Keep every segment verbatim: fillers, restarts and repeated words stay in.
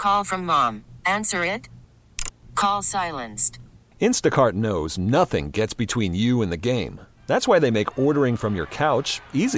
Call from mom. Answer it. Call silenced. Instacart knows nothing gets between you and the game. That's why they make ordering from your couch easy.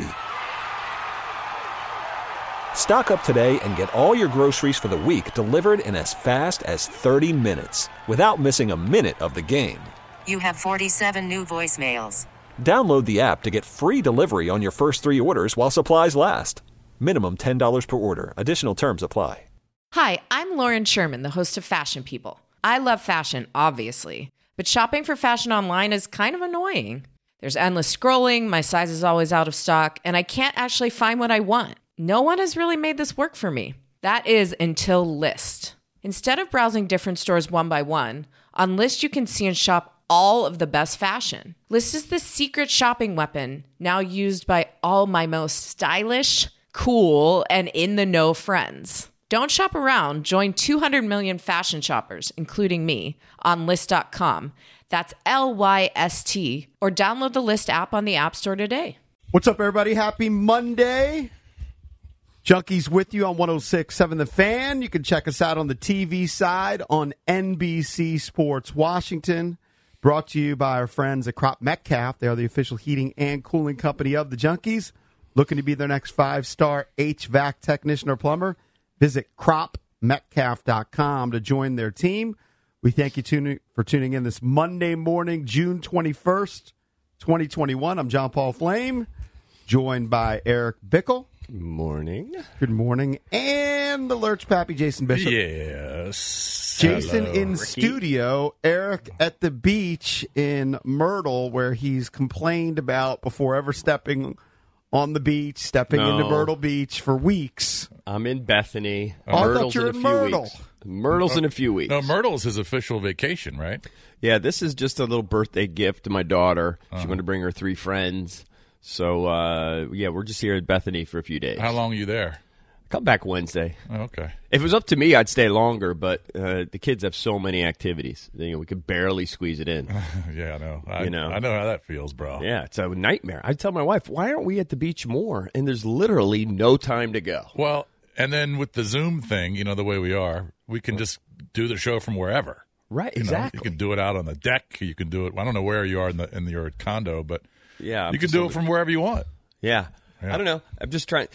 Stock up today and get all your groceries for the week delivered in as fast as thirty minutes without missing a minute of the game. You have forty-seven new voicemails. Download the app to get free delivery on your first three orders while supplies last. Minimum ten dollars per order. Additional terms apply. Hi, I'm Lauren Sherman, the host of Fashion People. I love fashion, obviously, but shopping for fashion online is kind of annoying. There's endless scrolling, my size is always out of stock, and I can't actually find what I want. No one has really made this work for me. That is until Lyst. Instead of browsing different stores one by one, on Lyst you can see and shop all of the best fashion. Lyst is the secret shopping weapon now used by all my most stylish, cool, and in-the-know friends. Don't shop around. Join two hundred million fashion shoppers, including me, on Lyst dot com. That's L Y S T. Or download the Lyst app on the App Store today. What's up, everybody? Happy Monday. Junkies with you on one oh six point seven The Fan. You can check us out on the T V side on N B C Sports Washington. Brought to you by our friends at Crop Metcalf. They are the official heating and cooling company of the Junkies. Looking to be their next five-star H V A C technician or plumber? Visit crop metcalf dot com to join their team. We thank you tuning, for tuning in this Monday morning, June twenty-first, twenty twenty-one. I'm John Paul Flame, joined by Eric Bickle. Good morning. Good morning. And the Lurch Pappy, Jason Bishop. Yes. Jason Hello, in Ricky. studio. Eric at the beach in Myrtle, where he's complained about before ever stepping on the beach, stepping No. into Myrtle Beach for weeks. I'm in Bethany. Oh, I thought Myrtle's you were in a in few Myrtle. weeks. Myrtle's in a few weeks. No, Myrtle's his official vacation, right? Yeah, this is just a little birthday gift to my daughter. Uh-huh. She wanted to bring her three friends. So, uh, yeah, we're just here at Bethany for a few days. How long are you there? Come back Wednesday. Oh, okay. If it was up to me, I'd stay longer, but uh, the kids have so many activities. You know, we could barely squeeze it in. Yeah, I know. I, You know. I know how that feels, bro. Yeah, it's a nightmare. I tell my wife, why aren't we at the beach more? And there's literally no time to go. Well, and then with the Zoom thing, you know, the way we are, we can just do the show from wherever. Right, You know, exactly. you can do it out on the deck. You can do it. I don't know where you are in the in your condo, but Yeah, I'm you can just do on it the- from wherever you want. Yeah. Yeah. I don't know. I'm just trying.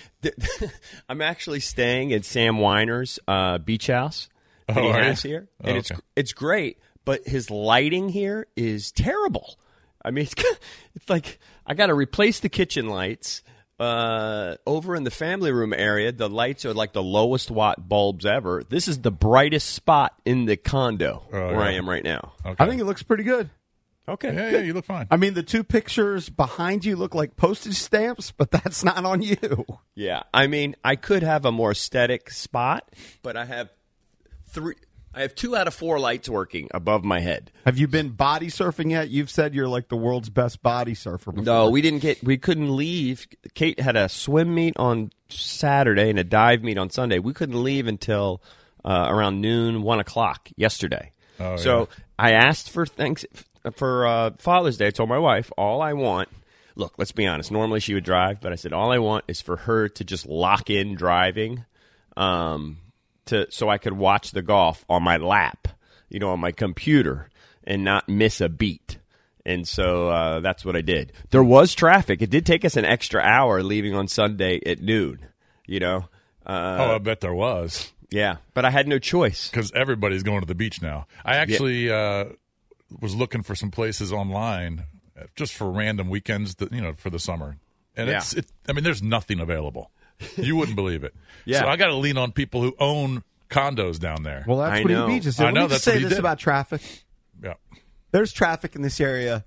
I'm actually staying at Sam Weiner's uh, beach house that Oh, he are has you? here, Oh, and it's okay. it's great. But his lighting here is terrible. I mean, it's, it's like I got to replace the kitchen lights. Uh, over in the family room area, the lights are like the lowest watt bulbs ever. This is the brightest spot in the condo Oh, where I yeah. am right now. Okay. I think it looks pretty good. Okay. Yeah, yeah, you look fine. I mean, the two pictures behind you look like postage stamps, but that's not on you. Yeah, I mean, I could have a more aesthetic spot, but I have three. I have two out of four lights working above my head. Have you been body surfing yet? You've said you're like the world's best body surfer before. No, we didn't get. We couldn't leave. Kate had a swim meet on Saturday and a dive meet on Sunday. We couldn't leave until uh, around noon, one o'clock yesterday. Oh, so yeah. I asked for thanks for uh, Father's Day. I told my wife, all I want. Look, let's be honest. Normally she would drive, but I said all I want is for her to just lock in driving, um, to so I could watch the golf on my lap, you know, on my computer, and not miss a beat. And so uh, that's what I did. There was traffic. It did take us an extra hour leaving on Sunday at noon. You know. Uh, oh, I bet there was. Yeah, but I had no choice. Because everybody's going to the beach now. I actually uh, was looking for some places online uh, just for random weekends, that, you know, for the summer. And Yeah. it's, it, I mean, there's nothing available. You wouldn't believe it. Yeah. So I got to lean on people who own condos down there. Well, that's I what know. he just I said. know, Let me that's just say what he this did. about traffic. Yeah. There's traffic in this area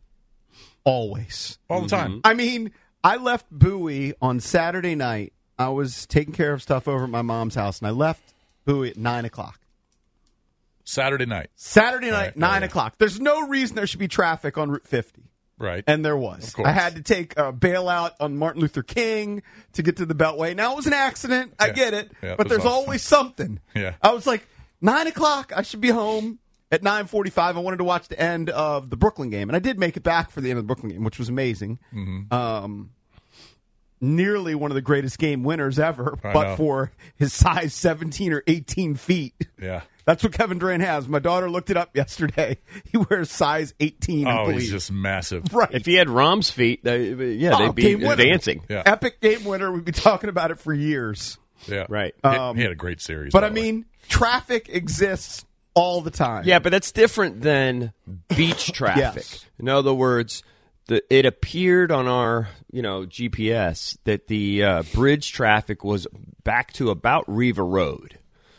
always. All the time. I mean, I left Bowie on Saturday night. I was taking care of stuff over at my mom's house, and I left Bowie at nine o'clock. Saturday night. Saturday night, Right, nine right. o'clock. There's no reason there should be traffic on Route fifty. Right. And there was. Of course. I had to take a bailout on Martin Luther King to get to the Beltway. Now, it was an accident. I Yeah. get it. Yeah, but that's there's awesome. always something. Yeah. I was like, nine o'clock, I should be home. At nine forty-five, I wanted to watch the end of the Brooklyn game. And I did make it back for the end of the Brooklyn game, which was amazing. Mm-hmm. Um, nearly one of the greatest game winners ever, I but know. for his size seventeen or eighteen feet. Yeah. That's what Kevin Durant has. My daughter looked it up yesterday. He wears size eighteen, I Oh, believe. he's just massive. Right. If he had Rom's feet, they, yeah, Oh, they'd be game winner. advancing. Yeah. Epic game winner. We've been talking about it for years. Yeah. Right. He- Um, he had a great series. But by I the way. mean, traffic exists all the time. Yeah, but that's different than beach traffic. Yes. In other words, the, it appeared on our, you know, G P S that the uh, bridge traffic was back to about Riva Road.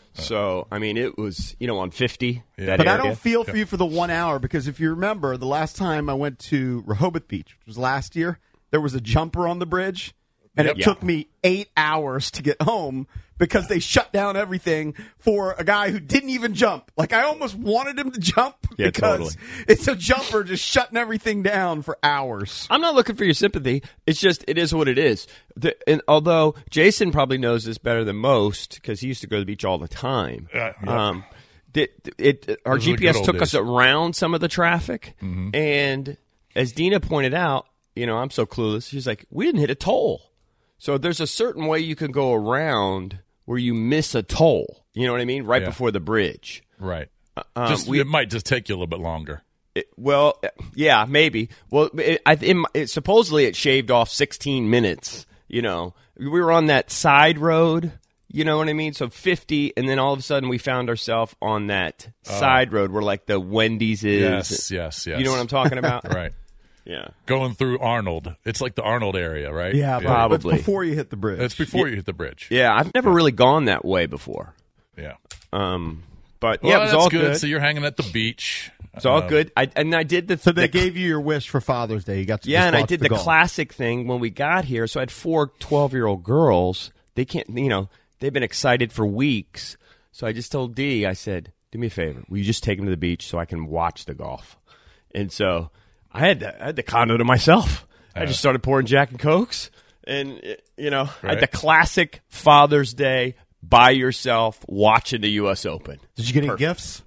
So, I mean, it was, you know, on fifty, Yeah. that But I area. don't feel for you for the one hour because if you remember, the last time I went to Rehoboth Beach, which was last year, there was a jumper on the bridge, and Yep. it Yeah. took me eight hours to get home because they shut down everything for a guy who didn't even jump. Like, I almost wanted him to jump Yeah, because totally. it's a jumper just shutting everything down for hours. I'm not looking for your sympathy. It's just, it is what it is. The, and although Jason probably knows this better than most because he used to go to the beach all the time. Yeah, yep. Um, it, it, it- our Those were the G P S good old took us days. Mm-hmm. around some of the traffic, and as Dina pointed out, you know, I'm so clueless. She's like, we didn't hit a toll. So there's a certain way you can go around where you miss a toll. You know what I mean? Right Yeah. before the bridge. Right. Um, just we- it might just take you a little bit longer. It, well, yeah, maybe. Well, it, I, it, it, supposedly it shaved off sixteen minutes. You know, we were on that side road. You know what I mean? So fifty, and then all of a sudden we found ourselves on that side road where like the Wendy's is. Yes, yes, yes. You know what I'm talking about? Right. Yeah. Going through Arnold. It's like the Arnold area, right? Yeah, but Probably. it's before you hit the bridge. It's before you hit the bridge. Yeah, I've never really gone that way before. Yeah. Um, but Well, yeah, it was that's all good. good. So you're hanging at the beach. It's all Um, good. I, and I did the so they the, gave you your wish for Father's Day. You got to Yeah, just and I watch did the, golf. classic thing when we got here. So I had four twelve-year-old girls. They can't, you know, they've been excited for weeks. So I just told Dee, I said, do me a favor. Will you just take them to the beach so I can watch the golf? And so I had the, I had the condo to myself. I just started pouring Jack and Cokes. And, uh, you know, I had the Right. classic Father's Day by yourself watching the U S Open. Did you get any gifts?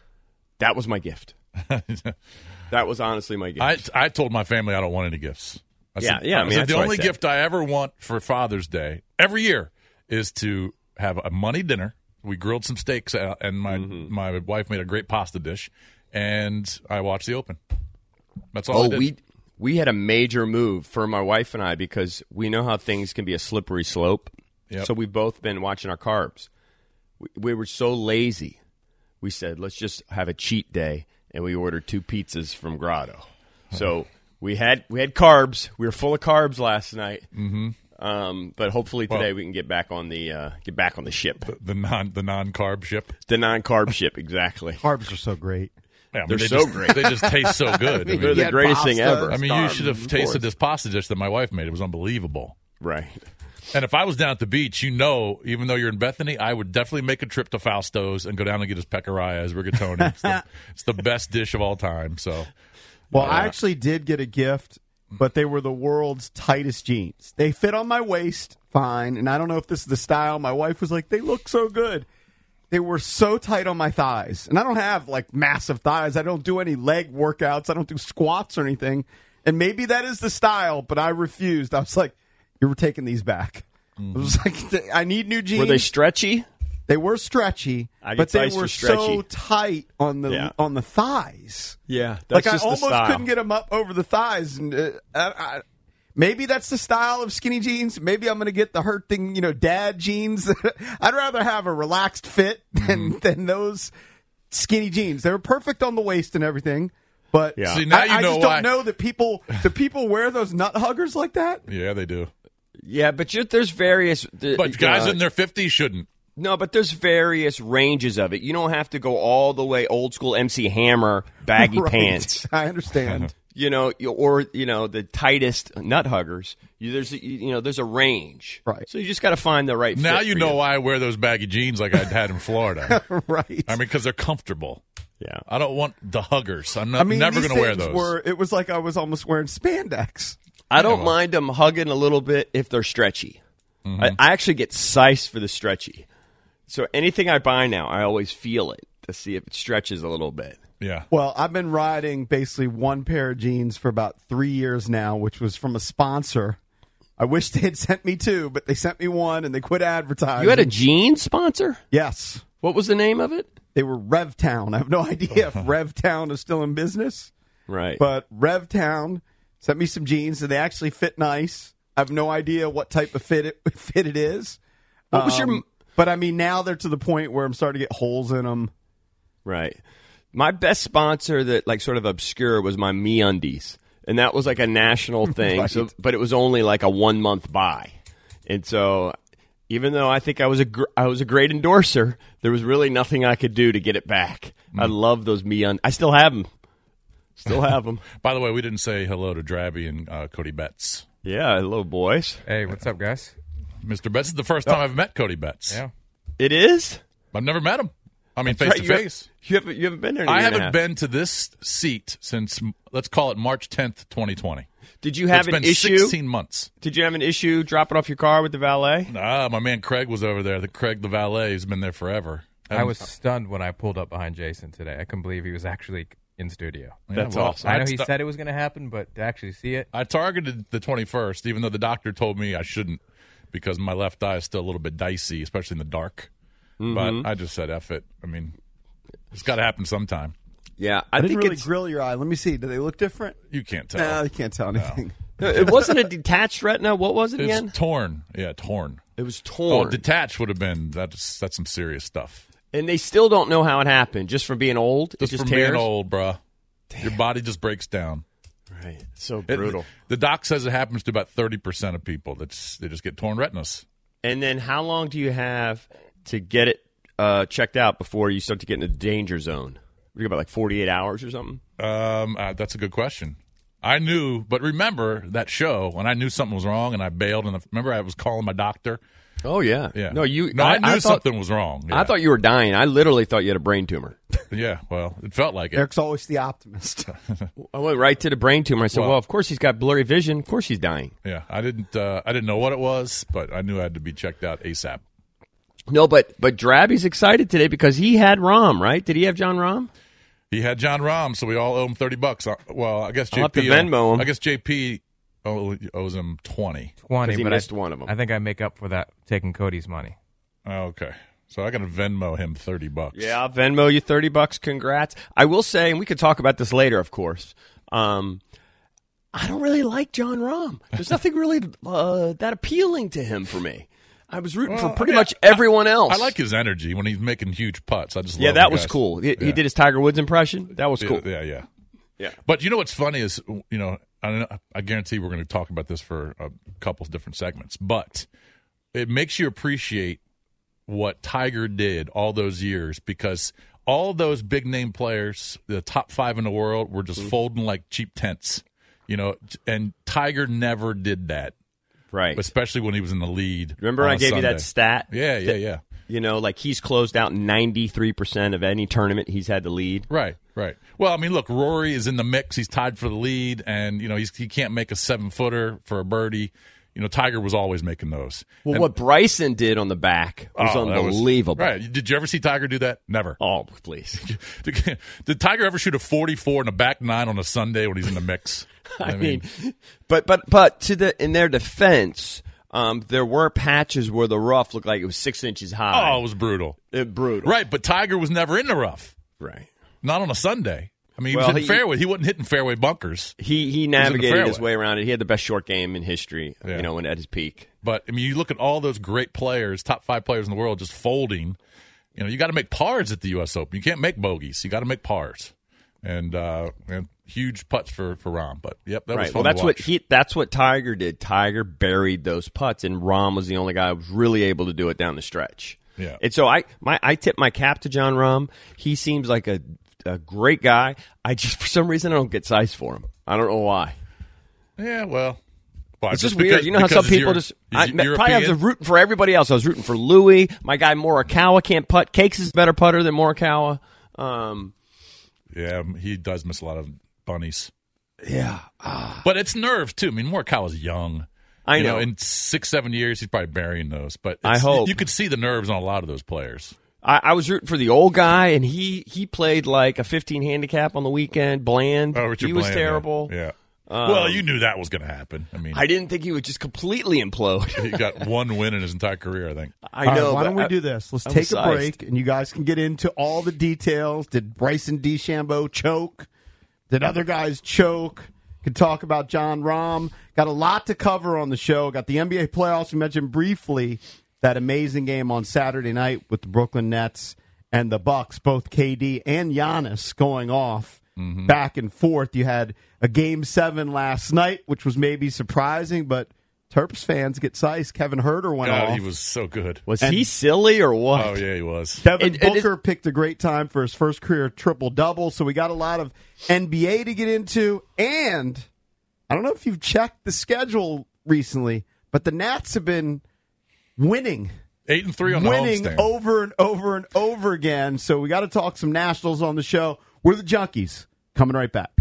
That was my gift. That was honestly my gift. I I told my family I don't want any gifts. I Yeah, said, yeah, I I mean, said, that's the what I only said. gift I ever want for Father's Day every year is to have a money dinner. We grilled some steaks out, and my Mm-hmm. my wife made a great pasta dish, and I watched the Open. That's all. I Oh, did. we we had a major move for my wife and I because we know how things can be a slippery slope. Yep. So we've both been watching our carbs. We, we were so lazy. We said, let's just have a cheat day, and we ordered two pizzas from Grotto. So we had we had carbs. We were full of carbs last night. Mm-hmm. Um, but hopefully today Well- we can get back on the uh, get back on the ship, the non the non carb ship. the non carb ship. Exactly. Carbs are so great. Yeah, I mean, They're they so just, great. They just taste so good. I mean, They're the had greatest thing pasta. ever. I mean, you Carbs, should have of tasted course. this pasta dish that my wife made. It was unbelievable. Right. And if I was down at the beach, you know, even though you're in Bethany, I would definitely make a trip to Fausto's and go down and get his pecoraya, his rigatoni. It's the, it's the best dish of all time. So, Well, I actually did get a gift, but they were the world's tightest jeans. They fit on my waist fine, and I don't know if this is the style. My wife was like, they look so good. They were so tight on my thighs. And I don't have, like, massive thighs. I don't do any leg workouts. I don't do squats or anything. And maybe that is the style, but I refused. I was like, you were taking these back. I was like, I need new jeans. Were they stretchy? They were stretchy, I get but they sized for were stretchy. so tight on the Yeah. on the thighs. Yeah. Like That's I just the almost style. couldn't get them up over the thighs. And uh, I, I, maybe that's the style of skinny jeans. Maybe I'm going to get the hurt thing, you know, dad jeans. I'd rather have a relaxed fit than Mm-hmm. than those skinny jeans. They were perfect on the waist and everything. But Yeah. See, now I, you I know just why. don't know that people do people wear those nut huggers like that. yeah, they do. Yeah, but you, there's various. uh, But guys uh, in their fifties shouldn't. no, but there's various ranges of it. You don't have to go all the way old school M C Hammer baggy Right. pants. I understand. You know, you- or you know the tightest nut huggers. You, there's a- you know there's a range. Right. So you just got to find the right. Now fit you for know why I wear those baggy jeans like I had in Florida. Right. I mean, because they're comfortable. Yeah. I don't want the huggers. I'm not, I mean, never these going to wear things those. Were, it was like I was almost wearing spandex. I don't well. mind them hugging a little bit if they're stretchy. Mm-hmm. I, I actually get sized for the stretchy. So anything I buy now, I always feel it to see if it stretches a little bit. Yeah. Well, I've been riding basically one pair of jeans for about three years now, which was from a sponsor. I wish they had sent me two, but they sent me one, and they quit advertising. You had a jeans sponsor? Yes. What was the name of it? They were RevTown. I have no idea if RevTown is still in business. Right. But RevTown sent me some jeans, and they actually fit nice. I have no idea what type of fit it, fit it is. What was Um, your... But, I mean, now they're to the point where I'm starting to get holes in them. Right. My best sponsor that, like, sort of obscure was my MeUndies. And that was like a national thing, Right. so, but it was only like a one-month buy. And so even though I think I was a gr- I was a great endorser, there was really nothing I could do to get it back. Mm. I love those MeUndies. I still have them. Still have them. By the way, we didn't say hello to Drabby and uh, Cody Betts. Yeah, hello, boys. Hey, what's up, guys? Mister Betts is the first time I've met Cody Betts. Yeah. It is? I've never met him. I mean, That's face right. to You have- face. You haven't, you haven't been there in a I year and a haven't half. been to this seat since, let's call it March tenth, twenty twenty. Did you have It's an been issue? sixteen months. Did you have an issue dropping off your car with the valet? Ah, my man Craig was over there. The Craig, the valet, has been there forever. I And- was stunned when I pulled up behind Jason today. I couldn't believe he was actually in studio. Yeah, That's well, awesome. I know I'd he st- said it was going to happen, but to actually see it, I targeted the twenty-first, even though the doctor told me I shouldn't because my left eye is still a little bit dicey, especially in the dark. Mm-hmm. But I just said, F it. I mean, it's got to happen sometime. Yeah, I, I, didn't think really it's, grill your eye. Let me see. Do they look different? You can't tell. No, you can't tell anything. it wasn't a detached retina. What was it It's again? torn. Yeah, torn. It was Oh, torn. detached would have been, that's, that's some serious stuff. And they still don't know how it happened. Just from being old? Just, it just from tears? being old, bruh. Your body just breaks down. Right. So It- brutal. the doc says it happens to about thirty percent of people. That's They just get torn retinas. And then how long do you have to get it uh, checked out before you start to get in the danger zone? We got about like forty-eight hours or something? Um, uh, that's a good question. I knew, but remember that show when I knew something was wrong and I bailed. And the, remember I was calling my doctor. Oh, yeah. Yeah. No, you. No, I, knew thought, something was wrong. Yeah. I thought you were dying. I literally thought you had a brain tumor. Yeah. Well, it felt like it. Eric's always the optimist. I went right to the brain tumor. I said, Well- well, of course he's got blurry vision. Of course he's dying. Yeah. I didn't. Uh, I didn't know what it was, but I knew I had to be checked out ASAP. No, but but Drabby's excited today because he had Rahm, right? Did he have John Rahm? He had John Rahm, so we all owe him thirty bucks. Uh, Well, I guess J P. I'll have to Venmo him. I guess J P owe- owes him twenty. twenty, 'Cause he but missed I, one of 'em. I think I make up for that taking Cody's money. Oh, okay. So I got to Venmo him thirty bucks. Yeah, I'll Venmo you thirty bucks. Congrats. I will say, and we could talk about this later, of course. Um, I don't really like John Rahm. There's nothing really uh, that appealing to him for me. I was rooting Well, for pretty yeah, much everyone else. I like his energy when he's making huge putts. I just Yeah, love that the was guys. cool. He, he Yeah. did his Tiger Woods impression. That was cool. Yeah, yeah. Yeah. But you know what's funny is, you know, I, don't know, I guarantee we're going to talk about this for a couple of different segments, but it makes you appreciate what Tiger did all those years because all those big name players, the top five in the world, were just folding like cheap tents, you know, and Tiger never did that, Right. especially when he was in the lead. Remember on I a gave you Sunday. that stat? Yeah, yeah, That, yeah. You know, like he's closed out ninety-three percent of any tournament he's had the lead. Right, right. Well, I mean, look, Rory is in the mix. He's tied for the lead, and you know he's, he can't make a seven footer for a birdie. You know, Tiger was always making those. Well, And- what Bryson did on the back was Oh, that was- unbelievable. right? Did you ever see Tiger do that? Never. Oh, please. Did, did Tiger ever shoot a forty-four in a back nine on a Sunday when he's in the mix? I mean, but but but to the in their defense, um, there were patches where the rough looked like it was six inches high. oh, it was brutal. It, brutal. Right, but Tiger was never in the rough. Right. Not on a Sunday. I mean, he Well, was hitting he- fairway. He wasn't hitting fairway bunkers. He he in the navigated his fairway. way around it. He had the best short game in history. Yeah. You know, when at his peak. But I mean, you look at all those great players, top five players in the world, just folding. You know, you got to make pars at the U S Open. You can't make bogeys. You got to make pars, and uh, and huge putts for for Rahm. But yep, that was Right. fun Well, that's to what watch. he. That's what Tiger did. Tiger buried those putts, and Rahm was the only guy who was really able to do it down the stretch. Yeah. And so I my I tip my cap to John Rahm. He seems like a a great guy. I just for some reason I don't get size for him. I don't know why. Yeah, well, why? It's just, because- weird. You know how because some people you're- just. is I, he probably I was European? rooting for everybody else. I was rooting for Louis. My guy Morikawa can't putt. Cakes is a better putter than Morikawa. Um, Yeah, he does miss a lot of bunnies. yeah. But it's nerves too. I mean, Morikawa's young. I You know. in six, seven years, he's probably burying those. But I it's- hope. you could see the nerves on a lot of those players. I, I was rooting for the old guy, and he he played like a fifteen handicap on the weekend. Bland. Oh, Richard he was Bland, yeah. terrible. Yeah. Um, well, you knew that was going to happen. I mean, I didn't think he would just completely implode. he got one win in his entire career, I think. I All know. right, why don't we I, do this? Let's I'm take a sized. break, and you guys can get into all the details. Did Bryson DeChambeau choke? Did other guys choke? Could talk about John Rahm. Got a lot to cover on the show. Got the N B A playoffs. We mentioned briefly that amazing game on Saturday night with the Brooklyn Nets and the Bucks, both K D and Giannis going off mm-hmm. back and forth. You had a game seven last night, which was maybe surprising, but Terps fans get sized. Kevin Huerter went God, off. he was so good. Was And- he silly or what? Oh, yeah, he was. Devin It- it- Booker picked a great time for his first career triple-double, so we got a lot of N B A to get into. And I don't know if you've checked the schedule recently, but the Nats have been winning. Eight and three on the winning homestand. over and over and over again. So we got to talk some Nationals on the show. We're the Junkies. Coming right back.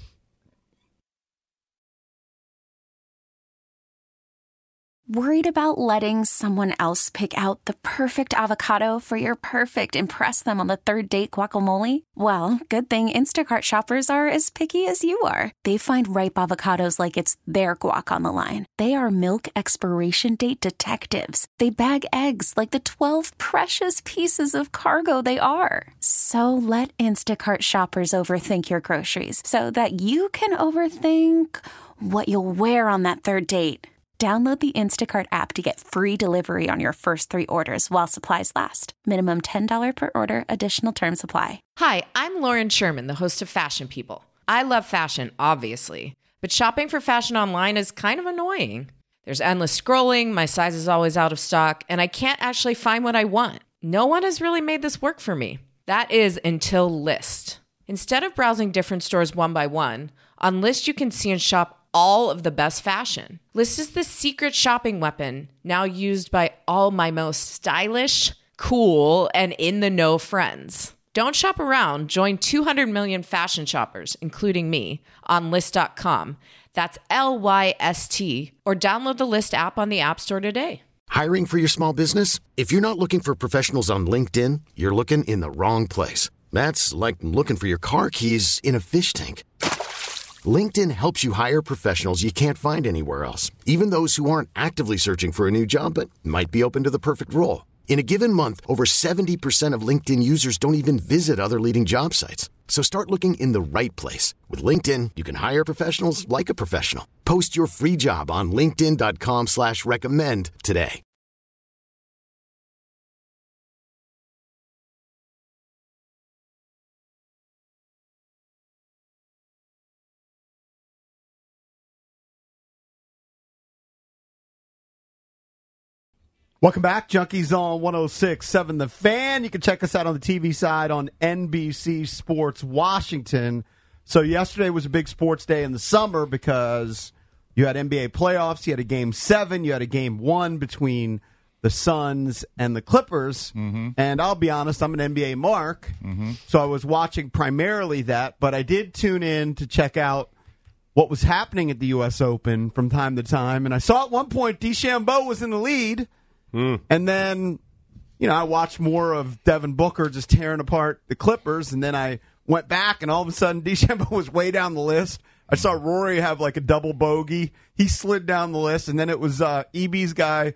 Worried about letting someone else pick out the perfect avocado for your perfect impress them on the third date guacamole? Well, good thing Instacart shoppers are as picky as you are. They find ripe avocados like it's their guac on the line. They are milk expiration date detectives. They bag eggs like the twelve precious pieces of cargo they are. So let Instacart shoppers overthink your groceries so that you can overthink what you'll wear on that third date. Download the Instacart app to get free delivery on your first three orders while supplies last. Minimum ten dollars per order. Additional terms apply. Hi, I'm Lauren Sherman, the host of Fashion People. I love fashion, obviously, but shopping for fashion online is kind of annoying. There's endless scrolling, my size is always out of stock, and I can't actually find what I want. No one has really made this work for me. That is until Lyst. Instead of browsing different stores one by one, on Lyst you can see and shop all of the best fashion. Lyst is the secret shopping weapon now used by all my most stylish, cool, and in-the-know friends. Don't shop around. Join two hundred million fashion shoppers, including me, on Lyst dot com. That's L Y S T. Or download the Lyst app on the App Store today. Hiring for your small business? If you're not looking for professionals on LinkedIn, you're looking in the wrong place. That's like looking for your car keys in a fish tank. LinkedIn helps you hire professionals you can't find anywhere else, even those who aren't actively searching for a new job but might be open to the perfect role. In a given month, over seventy percent of LinkedIn users don't even visit other leading job sites. So start looking in the right place. With LinkedIn, you can hire professionals like a professional. Post your free job on linkedin dot com slash recommend today. Welcome back, Junkies on one oh six point seven The Fan. You can check us out on the T V side on N B C Sports Washington. So yesterday was a big sports day in the summer because you had N B A playoffs, you had a game seven, you had a game one between the Suns and the Clippers. Mm-hmm. And I'll be honest, I'm an N B A mark, mm-hmm. so I was watching primarily that, but I did tune in to check out what was happening at the U S Open from time to time. And I saw at one point DeChambeau was in the lead. Mm. And then, you know, I watched more of Devin Booker just tearing apart the Clippers, and then I went back, and all of a sudden DeChambeau was way down the list. I saw Rory have like a double bogey. He slid down the list, and then it was uh, E B's guy,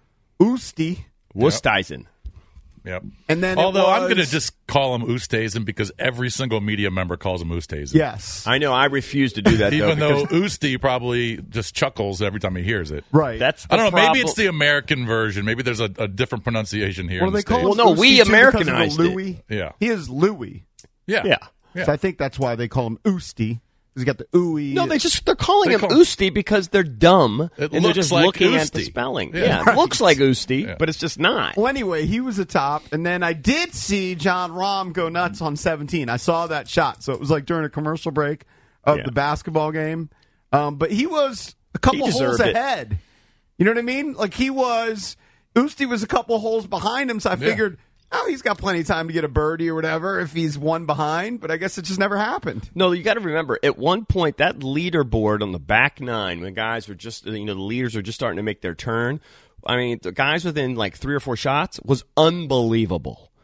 Usti. Woosteisen. Yep. And then Although was, I'm going to just call him Oosthuizen because every single media member calls him Oosthuizen. Yes. I know. I refuse to do that, Even though. though Oosty probably just chuckles every time he hears it. Right. That's I don't know. problem. Maybe it's the American version. Maybe there's a, a different pronciation here. What in do the they call States. him? Well, no, we Usti too because of the Americanized it. Louis? Yeah. He is Louis. Yeah. Yeah. Yeah. So I think that's why they call him Usti. Because he got the ooey. No, they just they're calling They him call- Usti because they're dumb It and they're looks just like looking at the Usti. spelling. Yeah. Yeah, it looks like Usti, Yeah. but it's just not. Well, anyway, he was atop, and then I did see John Rahm go nuts on seventeen. I saw that shot, so it was like during a commercial break of Yeah. the basketball game. Um, but he was a couple He holes deserved it. ahead. You know what I mean? Like he was, Usti was a couple holes behind him, so I Yeah. figured, oh, he's got plenty of time to get a birdie or whatever if he's one behind. But I guess it just never happened. No, you got to remember, at one point, that leaderboard on the back nine, when guys were just, you know, the leaders were just starting to make their turn. I mean, the guys within like three or four shots was unbelievable.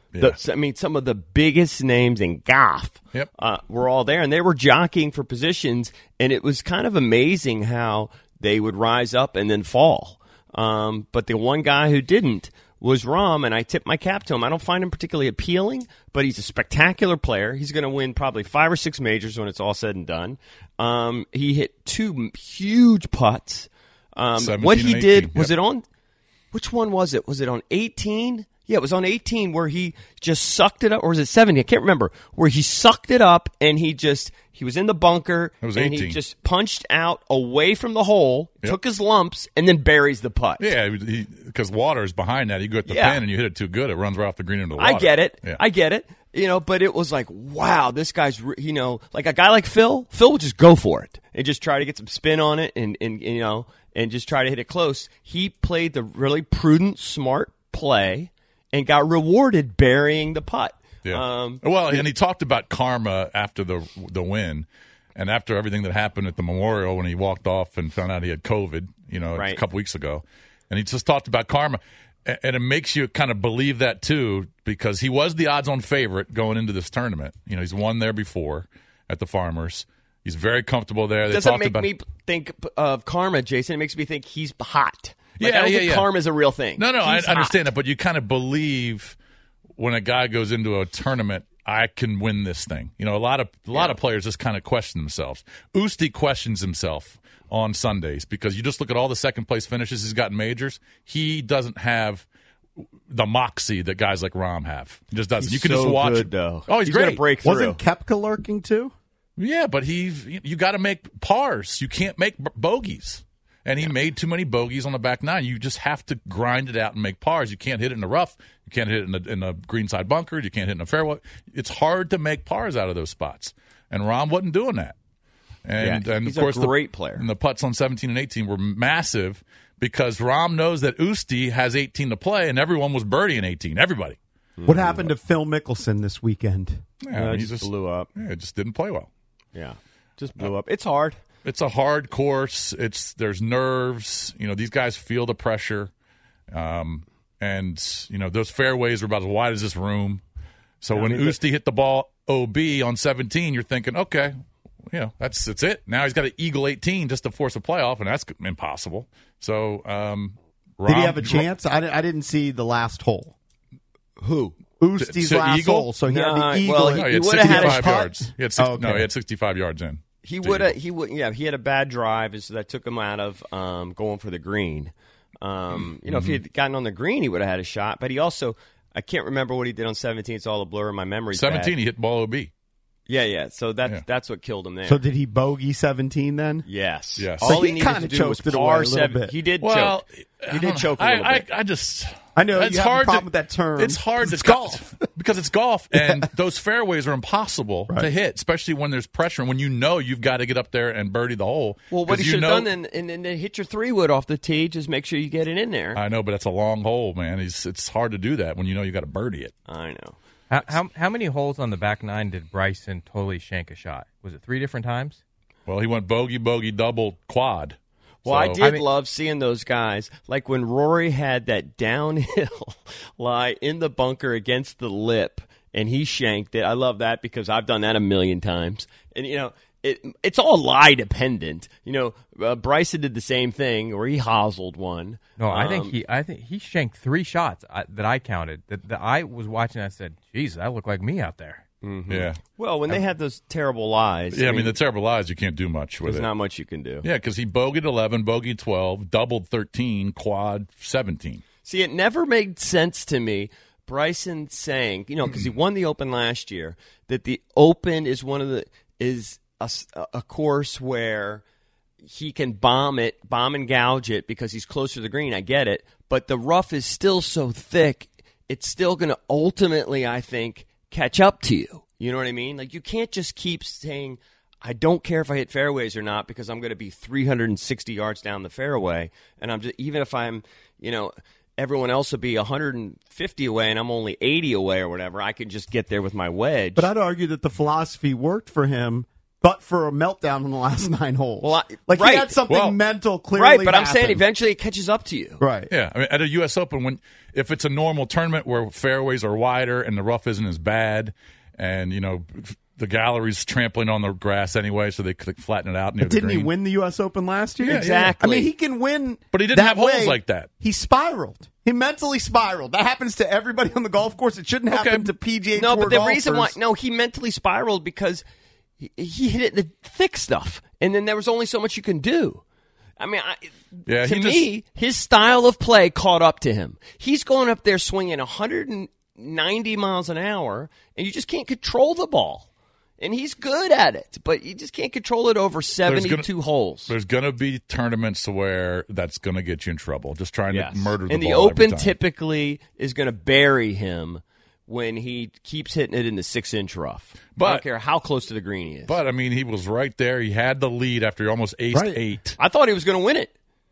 The, I mean, some of the biggest names in golf yep. uh, were all there, and they were jockeying for positions, and it was kind of amazing how they would rise up and then fall. Um, but the one guy who didn't was Rahm, and I tip my cap to him. I don't find him particularly appealing, but he's a spectacular player. He's going to win probably five or six majors when it's all said and done. Um, he hit two huge putts. Um, what he did, was yep. it on – which one was it? Was it on eighteen? Yeah, it was on eighteen where he just sucked it up, or was it seventy? I can't remember. Where he sucked it up and he just – he was in the bunker, it was and eighteen. He just punched out away from the hole, yep. took his lumps, and then buries the putt. Yeah, because water is behind that. You go at the yeah. pin and you hit it too good, it runs right off the green into the water. I get it. Yeah. I get it. You know, but it was like, wow, this guy's, you know, like a guy like Phil, Phil would just go for it and just try to get some spin on it and, and you know, and just try to hit it close. He played the really prudent, smart play and got rewarded burying the putt. Yeah. Um, well, and he talked about karma after the the win. And after everything that happened at the Memorial when he walked off and found out he had COVID, you know, right. a couple weeks ago, and he just talked about karma. And it makes you kind of believe that, too, because he was the odds-on favorite going into this tournament. You know, he's won there before at the Farmers. He's very comfortable there. They doesn't talked make about, me think of karma, Jason. It makes me think he's hot. Like, yeah, I don't yeah, think yeah. karma is a real thing. No, no, I He's understand hot. that, but you kind of believe when a guy goes into a tournament, I can win this thing. You know, a lot of a lot yeah. of players just kind of question themselves. Usti questions himself on Sundays because you just look at all the second place finishes he's got in majors. He doesn't have the moxie that guys like Rahm have. He just doesn't. He's you can so just watch good, it. though. Oh, he's, he's great. Gonna break through. Wasn't Koepka lurking too? Yeah, but he's you got to make pars. You can't make b- bogeys. And he yeah. made too many bogeys on the back nine. You just have to grind it out and make pars. You can't hit it in the rough. You can't hit it in the, in the greenside bunker. You can't hit it in the fairway. It's hard to make pars out of those spots. And Rahm wasn't doing that. And, yeah, and he's of course, a great the, player. And the putts on seventeen and eighteen were massive because Rahm knows that Usti has eighteen to play, and everyone was birdieing eighteen. Everybody. What happened to Phil Mickelson this weekend? Yeah, I mean, it he just, just blew up. Yeah, it just didn't play well. Yeah, just blew uh, up. It's hard. It's a hard course. It's there's nerves. You know, these guys feel the pressure, um, and you know those fairways are about as wide as this room. So yeah, when I mean, Usti hit the ball O B on seventeen, you're thinking, okay, you know that's that's it. Now he's got an eagle eighteen just to force a playoff, and that's impossible. So um, Rahm, did he have a chance? I, I didn't see the last hole. Who? Usti's to last eagle? hole. So he no, had the eagle. Well, no, he, he had would have had sixty-five a yards. He had six, oh, okay. No, he had sixty-five yards in. He would have. He would. Yeah, he had a bad drive, so that took him out of um, going for the green. Um, you know, mm-hmm. if he had gotten on the green, he would have had a shot. But he also, I can't remember what he did on seventeen. It's all a blur in my memory. seventeen, bad. He hit ball O B. Yeah, yeah. So that's Yeah. that's what killed him there. So did he bogey seventeen then? yes, Yes. All So he, he needed kinda to do was choked it away a par little seven. bit. He did Well, choke. He did choke a I, little I, bit. I just. I know it's you hard have a problem to, with that term. It's hard it's to golf because it's golf, and those fairways are impossible right. to hit, especially when there's pressure and when you know you've got to get up there and birdie the hole. Well, what he you should have know, done then, and, and then hit your three wood off the tee. Just make sure you get it in there. I know, but that's a long hole, man. It's, it's hard to do that when you know you got to birdie it. I know. How, how how many holes on the back nine did Bryson totally shank a shot? Was it three different times? Well, he went bogey, bogey, double, quad. Well, so, I did I mean, love seeing those guys. Like when Rory had that downhill lie in the bunker against the lip, and he shanked it. I love that because I've done that a million times. And, you know, it it's all lie dependent. You know, uh, Bryson did the same thing, or he hoselled one. No, I Um, think he I think he shanked three shots I, that I counted. That, that I was watching. I said, "Geez, that looked like me out there." Mm-hmm. Yeah. Well, when they had those terrible lies. Yeah, I mean, the terrible lies, you can't do much with there's it. not much you can do. Yeah, because he bogeyed eleven, bogeyed twelve, doubled thirteen, quad seventeen. See, it never made sense to me, Bryson saying, you know, because he won the Open last year, that the Open is one of the is a, a course where he can bomb it, bomb and gouge it because he's closer to the green. I get it, but the rough is still so thick, it's still going to ultimately, I think, catch up to you. You know what I mean? Like, you can't just keep saying, I don't care if I hit fairways or not because I'm going to be three hundred sixty yards down the fairway, and I'm just, even if I'm, you know, everyone else will be one hundred fifty away and I'm only eighty away or whatever, I could just get there with my wedge. But I'd argue that the philosophy worked for him But for a meltdown in the last nine holes. Well, I, like right. he had something Well, mental clearly Right, but I'm happen. saying eventually it catches up to you. Right. Yeah, I mean, at a U S Open, when if it's a normal tournament where fairways are wider and the rough isn't as bad, and you know the gallery's trampling on the grass anyway, so they could flatten it out near But the didn't green. he win the U S Open last year? Yeah, Exactly. I mean, he can win. But he didn't that have holes way. like that. He spiraled. He mentally spiraled. That happens to everybody on the golf course. It shouldn't happen Okay. to P G A No, Tour but the golfers. reason why no, he mentally spiraled because he, he hit it the thick stuff, and then there was only so much you can do. I mean, I, Yeah, to he me, his style of play caught up to him. He's going up there swinging one hundred ninety miles an hour, and you just can't control the ball. And he's good at it, but you just can't control it over seventy-two gonna, holes. There's going to be tournaments where that's going to get you in trouble. Just trying Yes. to murder the and the ball every Open time. typically is going to bury him when he keeps hitting it in the six-inch rough. I But- don't care how close to the green he is. But, I mean, he was right there. He had the lead after he almost aced Right. eight. I thought he was going to win it.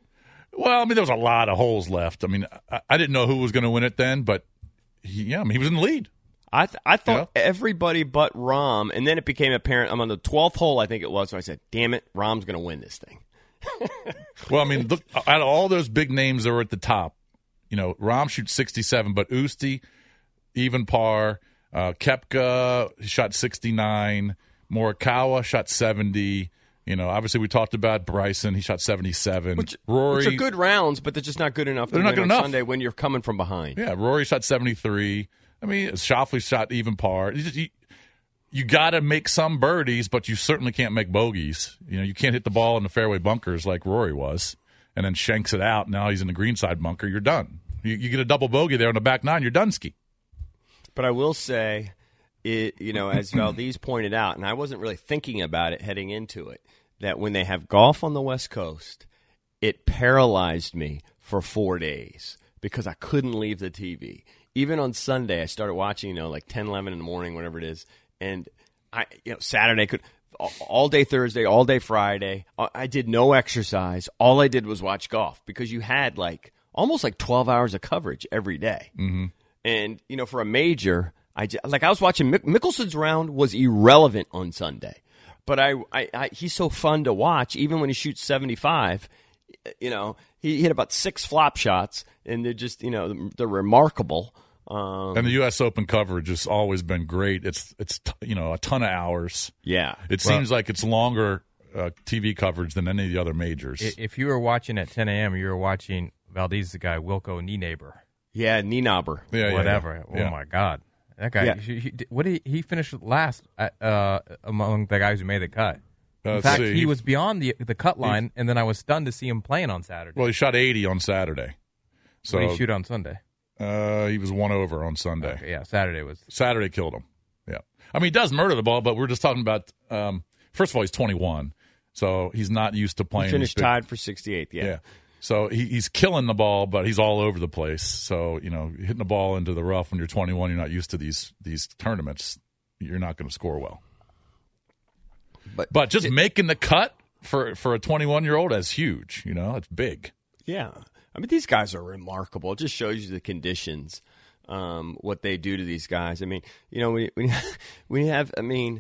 Well, I mean, there was a lot of holes left. I mean, I, I didn't know who was going to win it then, but, he, yeah, I mean, he was in the lead. I th- I thought Yeah. everybody but Rahm, and then it became apparent. I'm on the twelfth hole, I think it was. So I said, "Damn it, Rahm's going to win this thing." Well, I mean, look, out of all those big names that were at the top, you know, Rahm shoots sixty-seven, but Usti, even par. Uh, Koepka shot sixty-nine. Morikawa shot seventy. You know, obviously we talked about Bryson. He shot seventy-seven. Which, Rory, which are good rounds, but they're just not good enough to They're not win good on enough. Sunday when you're coming from behind. Yeah, Rory shot seventy-three. I mean, Schauffele shot even par. You, just- you, you got to make some birdies, but you certainly can't make bogeys. You know, you can't hit the ball in the fairway bunkers like Rory was, and then shanks it out. Now he's in the greenside bunker. You're done. You, you get a double bogey there on the back nine. You're done ski. But I will say, it you know, as Valdez pointed out, and I wasn't really thinking about it heading into it, that when they have golf on the West Coast, it paralyzed me for four days because I couldn't leave the T V. Even on Sunday, I started watching, you know, like ten, eleven in the morning, whatever it is, and I, you know, Saturday could all day Thursday, all day Friday. I did no exercise. All I did was watch golf because you had like almost like twelve hours of coverage every day. Mm-hmm. And, you know, for a major, I just, like I was watching Mick, Mickelson's round was irrelevant on Sunday. But I, I, I, he's so fun to watch, even when he shoots seventy-five. You know, he hit about six flop shots, and they're just, you know, they're remarkable. Um, And the U S Open coverage has always been great. It's, it's t- you know, a ton of hours. yeah. It seems like it's longer uh, T V coverage than any of the other majors. I- If you were watching at ten a.m., you were watching Valdez's guy, Wilco Nienaber. Yeah, Nienaber. yeah, yeah, Whatever. yeah. Yeah. Oh, my God. That guy, Yeah. he, he, what did he, he finished last at, uh, among the guys who made the cut. Uh, In let's fact, see. he was beyond the the cut line, and then I was stunned to see him playing on Saturday. Well, he shot eighty on Saturday. So What did he shoot on Sunday? uh, he was one over on Sunday. Okay, yeah, Saturday was. Saturday killed him. Yeah. I mean, he does murder the ball, but we're just talking about, um, first of all, he's twenty-one, so he's not used to playing. He finished these big- tied for sixty-eighth, yeah. Yeah. So he, he's killing the ball, but he's all over the place. So, you know, hitting the ball into the rough when you're twenty-one, you're not used to these these tournaments, you're not going to score well. But, But just making the cut for, for a twenty-one-year-old, that's huge. You know, it's big. yeah. I mean, these guys are remarkable. It just shows you the conditions, um, what they do to these guys. I mean, you know, when you, when you, when you have, I mean,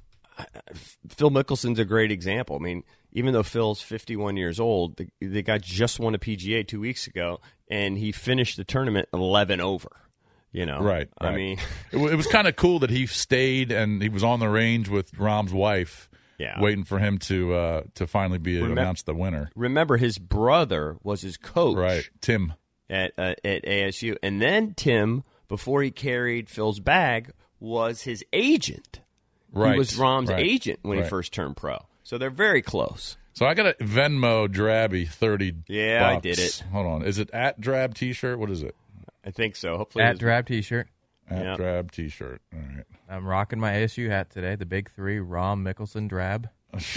Phil Mickelson's a great example. I mean, even though Phil's fifty-one years old, the, the guy just won a P G A two weeks ago, and he finished the tournament eleven over. You know, Right. I right. mean, it, wa- it was kind of cool that he stayed and he was on the range with Rahm's wife, Yeah. waiting for him to uh, to finally be Remem- announced the winner. remember his brother was his coach, Right, Tim. at uh, at A S U, and then Tim, before he carried Phil's bag, was his agent. Right, He was Rahm's right, agent when right. he first turned pro. So they're very close. So I got a Venmo Drabby thirty. Yeah, I bucks. did it. Hold on, is it at Drab T-shirt? What is it? I think so. Hopefully, At it was- Drab T-shirt. At Yep. Drab T-shirt. All right. I'm rocking my A S U hat today. The big three: Rahm, Mickelson, Drab.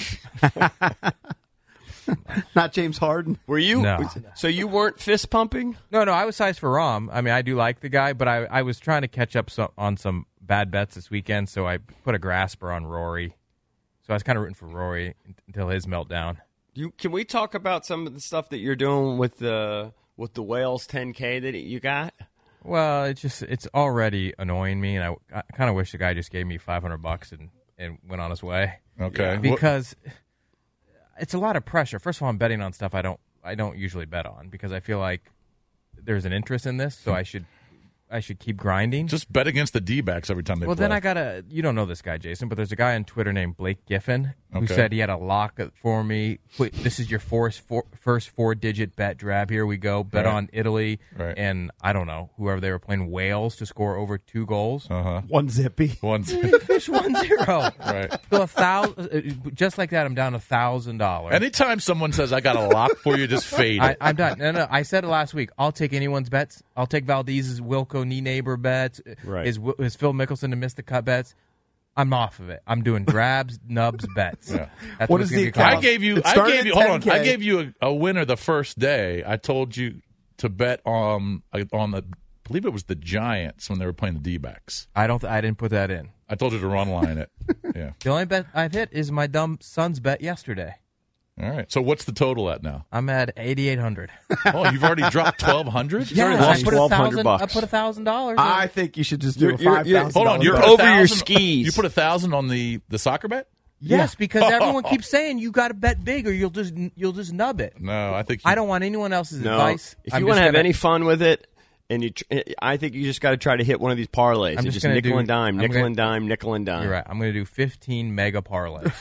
Not James Harden. Were you? No. So you weren't fist pumping? No, no, I was sized for Rahm. I mean, I do like the guy, but I, I was trying to catch up so, on some bad bets this weekend, so I put a grasper on Rory. So I was kind of rooting for Rory until his meltdown. You can we talk about some of the stuff that you're doing with the with the Wales ten K that you got? Well, it's just it's already annoying me, and I, I kind of wish the guy just gave me five hundred bucks and and went on his way. Okay. Because it's a lot of pressure. First of all, I'm betting on stuff I don't I don't usually bet on because I feel like there's an interest in this, so I should I should keep grinding. Just bet against the D-backs every time they well, play. then I got to, you don't know this guy, Jason, but there's a guy on Twitter named Blake Giffen who Okay. said he had a lock for me. Wait, this is your first, four, first four-digit bet drab. Here we go. Bet Right. on Italy Right. and, I don't know, whoever they were playing, Wales to score over two goals. Uh-huh. One zippy. One Fish one zero. Right. So a thousand, just like that, I'm down a thousand dollars. Anytime someone says, I got a lock for you, just fade I, it. I'm done. No, no. I said it last week. I'll take anyone's bets. I'll take Valdez's Wilco knee neighbor bets. Right. His, his Phil Mickelson to miss the cut bets. I'm off of it. I'm doing drabs, nubs, bets. Yeah. That's What what is it's gonna the be account? called. I gave you. It I started gave at you. Hold on. ten K. I gave you a, a winner the first day. I told you to bet on on the. I believe it was the Giants when they were playing the D-backs. I don't. I didn't put that in. I told you to run line it. Yeah. The only bet I've hit is my dumb son's bet yesterday. All right. So what's the total at now? I'm at eighty-eight hundred. Oh, you've already dropped twelve hundred. Yeah, already lost I put a twelve hundred thousand. bucks. I put a thousand dollars. I think you should just do You're- a you're- five you're- thousand. Hold on. You're bet. over Over your thousand- skis. You put a thousand on the the soccer bet? Yes, because everyone keeps saying you got to bet big or you'll just you'll just nub it. No, I think you, I don't want anyone else's No. advice. If I'm you want just to have gonna- any fun with it, and you, tr- I think you just got to try to hit one of these parlays. I'm It's just just gonna nickel do- and dime, I'm nickel gonna- and dime, nickel and dime. You're right. I'm going to do fifteen mega parlays.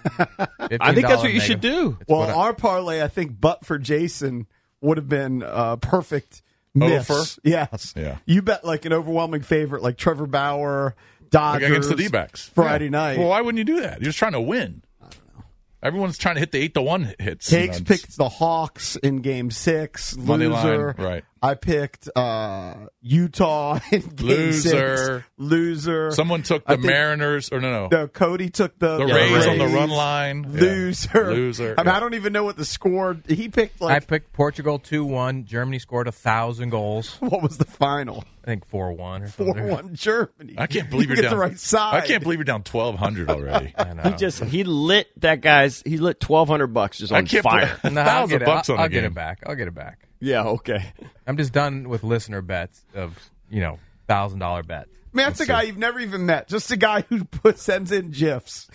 I think that's what you mega. should do. It's Well, what I- our parlay, I think, but for Jason, would have been uh, perfect miss. Over? Yes. Yeah. You bet like an overwhelming favorite, like Trevor Bauer, Dodgers against the D-backs Friday Yeah. night. Well, why wouldn't you do that? You're just trying to win. Everyone's trying to hit the eight to one hits. Higgs you know, picked the Hawks in Game Six. Money line, Loser. right. I picked uh, Utah in Game Loser. Six. Loser. Someone took I the think- Mariners, or no, no, No, Cody took the, the Yeah, Rays Rays. on the run line. Yeah. Loser. Loser. I mean, yeah. I don't even know what the score. He picked I like picked Portugal two one. Germany scored a thousand goals. what was the final? I think four one or Four something. one Germany. I can't believe you you're get down the right side. I can't believe you're down twelve hundred already. I know. He just he lit that guy's. He lit twelve hundred bucks just I on can't fire. believe- No, I'll thousand get it. bucks I'll, on a I'll get game. it back. I'll get it back. Yeah. Okay. I'm just done with listener bets of you know thousand dollar bets. Man, that's a guy you've never even met. Just a guy who put, sends in gifs.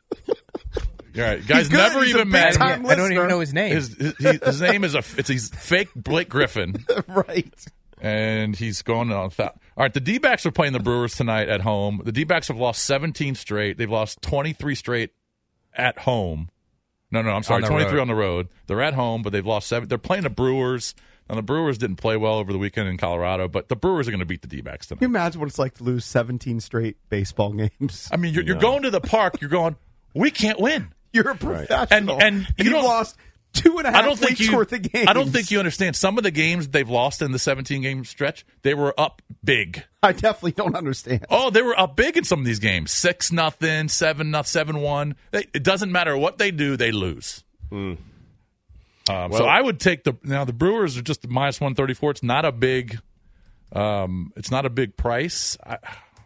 All right, guys, He's good. never He's a even big met him. time I don't even listener. know his name. His, his, he- his name is a it's he's fake Blake Griffin, Right. and he's going on. Th- All right, the D-backs are playing the Brewers tonight at home. The D-backs have lost seventeen straight. They've lost twenty-three straight at home. No, no, I'm sorry, On the twenty-three road. on the road. They're at home, but they've lost seven. They're playing the Brewers. Now, the Brewers didn't play well over the weekend in Colorado, but the Brewers are going to beat the D-backs Can you tonight. imagine what it's like to lose seventeen straight baseball games? I mean, you're, you're going to the park. You're going, we can't win. You're a professional. And- and you you've don't- lost two and a half I don't think weeks you. worth of games. I don't think you understand. Some of the games they've lost in the seventeen game stretch, they were up big. I definitely don't understand. Oh, they were up big in some of these games. Six nothing, seven not seven one. They, it doesn't matter what they do, they lose. Um, so Well- I would take the now the Brewers are just minus one thirty four. It's not a big, um, it's not a big price. I,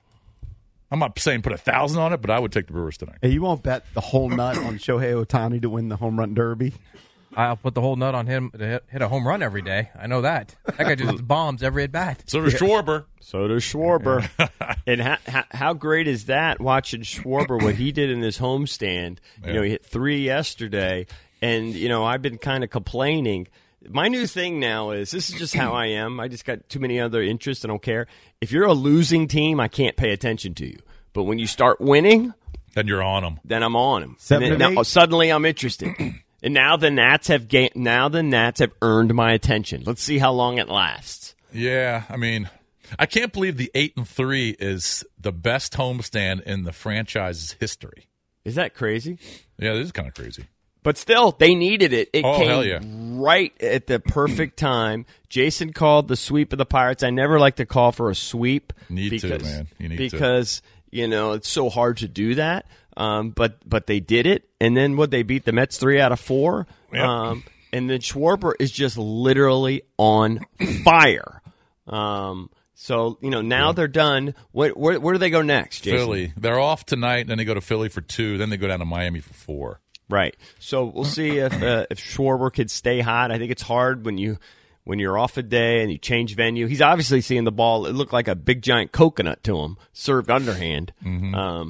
I'm not saying put a thousand on it, but I would take the Brewers tonight. Hey, you won't bet the whole nut on Shohei Ohtani to win the home run derby. I'll put the whole nut on him to hit, hit a home run every day. I know that. That guy just bombs every at bat. So does Schwarber. So does Schwarber. And how, how, how great is that watching Schwarber, what he did in his homestand? You know, he hit three yesterday. And, you know, I've been kind of complaining. My new thing now is this is just how I am. I just got too many other interests. I don't care. If you're a losing team, I can't pay attention to you. But when you start winning, Then you're on them. then I'm on them. Seven and of then, now, eight. suddenly I'm interested. And now the Nats have ga- now the Nats have earned my attention. Let's see how long it lasts. Yeah, I mean, I can't believe the eight and three is the best homestand in the franchise's history. Is that crazy? Yeah, this is kind of crazy. But still, they needed it. It Oh, came hell yeah. right at the perfect time. Jason called the sweep of the Pirates. I never like to call for a sweep. Need to, because, man. You need to. because, you know, it's so hard to do that. Um, but but they did it. And then what, they beat the Mets three out of four. Yep. Um, and then Schwarber is just literally on fire. Um, so, you know, now they're done. What, where, where do they go next, Jason? Philly. They're off tonight, then they go to Philly for two, then they go down to Miami for four. Right. So we'll see if uh, if Schwarber could stay hot. I think it's hard when you when you're off a day and you change venue. He's obviously seeing the ball. It looked like a big giant coconut to him, served underhand. Mm-hmm. Um,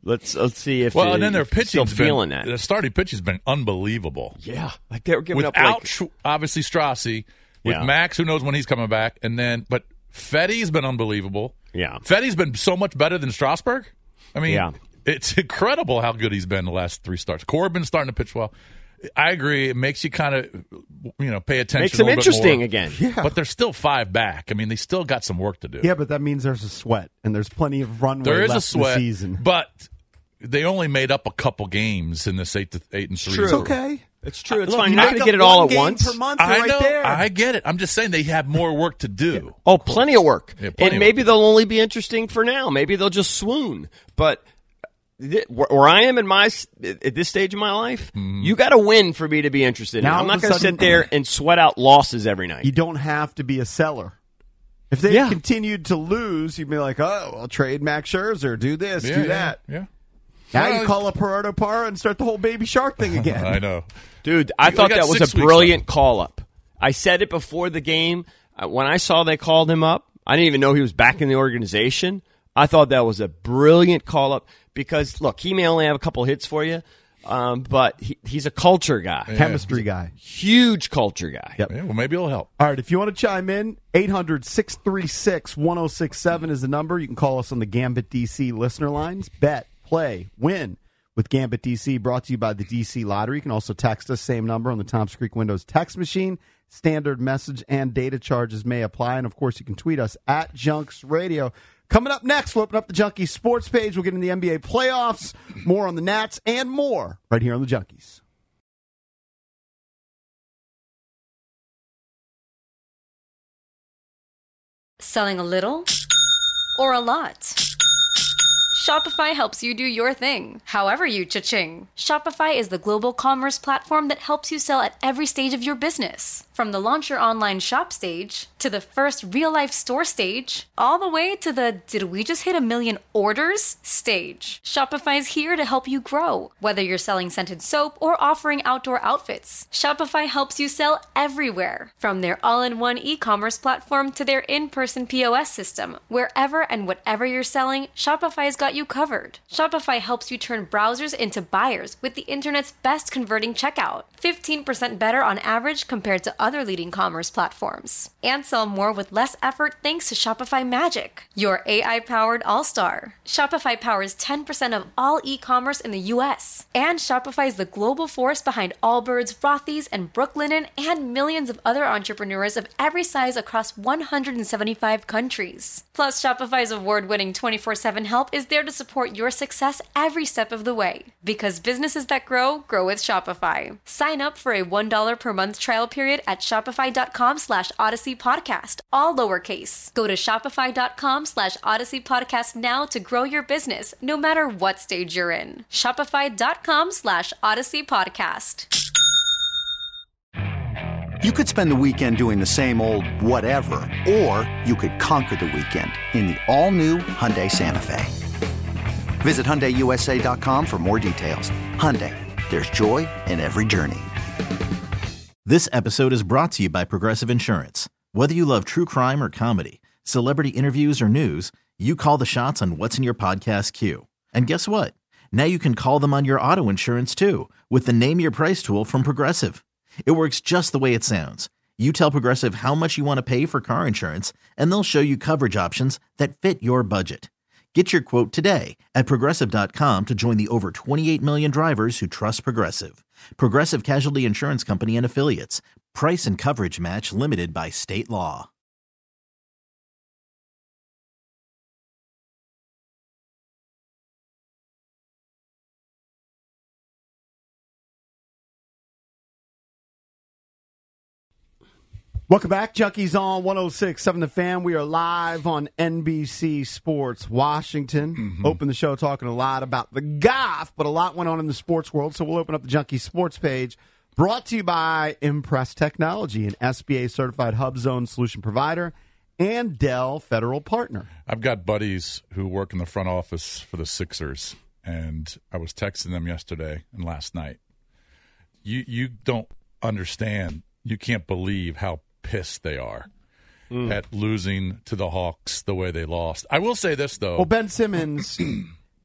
Let's let's see if well, it, and then their if it's still pitching's been, feeling that. The starting pitching's been unbelievable. Yeah, like they were giving Without up like, Sh- obviously Strassi, with Yeah. Max, who knows when he's coming back, and then but Fetty's been unbelievable. Yeah, Fetty's been so much better than Strasburg. I mean, Yeah. it's incredible how good he's been the last three starts. Corbin's starting to pitch well. I agree. It makes you kind of, you know, pay attention. Makes a them little bit interesting more. again. Yeah. But they're still five back. I mean, they still got some work to do. Yeah, but that means there's a sweat, and there's plenty of runway There is left a sweat, in the season. but they only made up a couple games in this eight to eight and three. True. It's okay. It's true. It's Look, fine. you You're not make going to up get it all one at game once. per month. You're I right know. there. I get it. I'm just saying they have more work to do. Oh, plenty of work. Yeah, plenty and of maybe work. they'll only be interesting for now. Maybe they'll just swoon. But th- where where I am in my s- at this stage of my life, Mm-hmm. you got to win for me to be interested. Now I'm all not of a going to sudden- sit there and sweat out losses every night. You don't have to be a seller. If they Yeah. continued to lose, you'd be like, oh, I'll trade Max Scherzer, do this, Yeah, do yeah, that. Yeah. Now Well, you call up Gerardo Parra and start the whole Baby Shark thing again. I know. Dude, I We thought got that was six a weeks brilliant call up. I said it before the game. Uh, When I saw they called him up, I didn't even know he was back in the organization. I thought that was a brilliant call up because, look, he may only have a couple hits for you, um, but he, he's a culture guy. Chemistry guy. Huge culture guy. Yep. Yeah, well, maybe it'll help. All right, if you want to chime in, eight hundred, six three six, one oh six seven is the number. You can call us on the Gambit D C listener lines. Bet, play, win with Gambit D C, brought to you by the D C Lottery. You can also text us, same number on the Thompson Creek Windows text machine. Standard message and data charges may apply. And, of course, you can tweet us at Junks Radio. Coming up next, we'll open up the Junkies sports page. We'll get into the N B A playoffs, more on the Nats, and more right here on the Junkies. Selling a little or a lot? Shopify helps you do your thing, however you cha-ching. Shopify is the global commerce platform that helps you sell at every stage of your business. From the launch your online shop stage, to the first real-life store stage, all the way to the did we just hit a million orders stage. Shopify's here to help you grow. Whether you're selling scented soap or offering outdoor outfits, Shopify helps you sell everywhere. From their all-in-one e-commerce platform to their in-person P O S system, wherever and whatever you're selling, Shopify's got you covered. Shopify helps you turn browsers into buyers with the internet's best converting checkout. fifteen percent better on average compared to other leading commerce platforms. And sell more with less effort thanks to Shopify Magic, your A I-powered all-star. Shopify powers ten percent of all e-commerce in the U S. And Shopify is the global force behind Allbirds, Rothy's, and Brooklinen, and millions of other entrepreneurs of every size across one hundred seventy-five countries. Plus, Shopify's award-winning twenty-four seven help is there to support your success every step of the way. Because businesses that grow, grow with Shopify. Sign up for a one dollar per month trial period at shopify.com slash Odyssey Podcast, all lowercase. Go to shopify.com slash Odyssey Podcast now to grow your business, no matter what stage you're in. Shopify.com slash Odyssey Podcast. You could spend the weekend doing the same old whatever, or you could conquer the weekend in the all-new Hyundai Santa Fe. Visit Hyundai U S A dot com for more details. Hyundai, there's joy in every journey. This episode is brought to you by Progressive Insurance. Whether you love true crime or comedy, celebrity interviews or news, you call the shots on what's in your podcast queue. And guess what? Now you can call them on your auto insurance too with the Name Your Price tool from Progressive. It works just the way it sounds. You tell Progressive how much you want to pay for car insurance, and they'll show you coverage options that fit your budget. Get your quote today at Progressive dot com to join the over twenty-eight million drivers who trust Progressive. Progressive Casualty Insurance Company and Affiliates. Price and coverage match limited by state law. Welcome back. Junkies on one oh six point seven The Fan. We are live on N B C Sports Washington. Mm-hmm. Open the show talking a lot about the golf, but a lot went on in the sports world, so we'll open up the Junkies Sports page. Brought to you by Impress Technology, an S B A-certified Hub Zone solution provider, and Dell Federal Partner. I've got buddies who work in the front office for the Sixers, and I was texting them yesterday and last night. You you don't understand. You can't believe how pissed they are mm. at losing to the Hawks the way they lost. I will say this, though. Well, Ben Simmons